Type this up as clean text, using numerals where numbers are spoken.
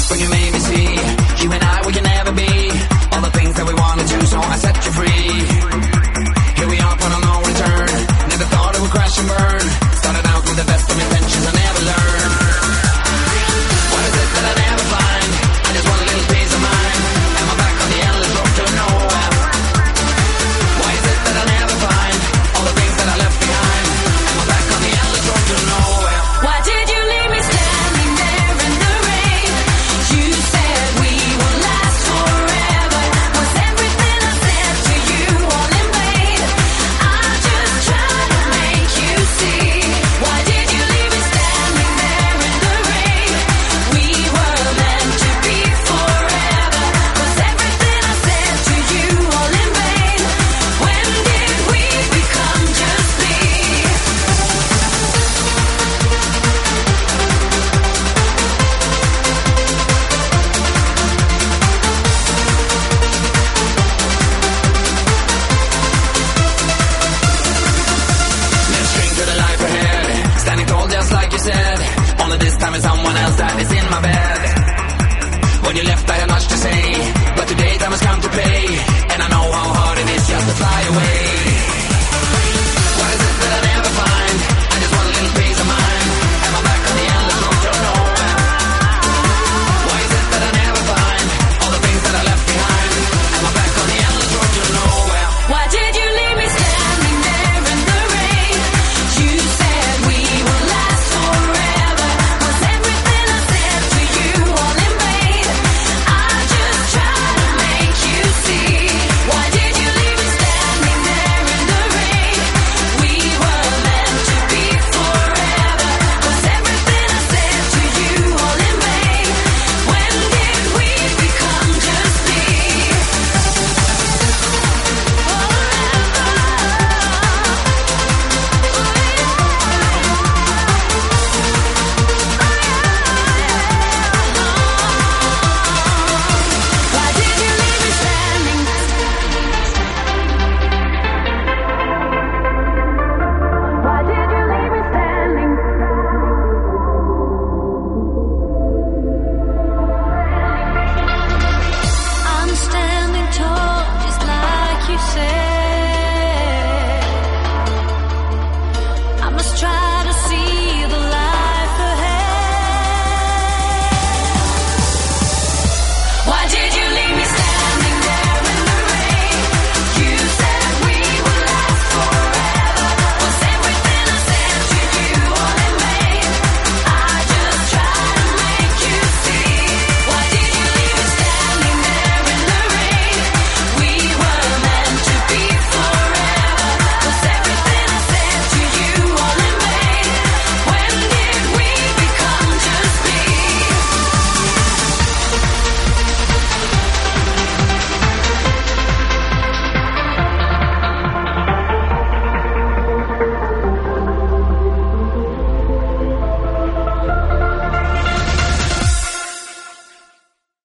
when you made me see you and I, we can never be all the things that we wanted to, so I set you free. Here we are, point of no return. Never thought it would crash and burn. Started out with the best of intentions, I never learned. What is it that I never find? I just want a little peace of mind. Am I back on the endless road to nowhere? Why is it that I never find all the things that I left behind? Am I back on the endless road to nowhere? Why did you leave me standing there in the rain? You said we would last forever. Was everything I said to you all in vain? I just tried to make you see. Why did you leave me standing there in the rain? We were meant to be forever. Was everything I said to you all in vain? When did we become just me? Let's drink to the life ahead. Standing tall just like you said. Only this time it's someone else that is in my bed. When you left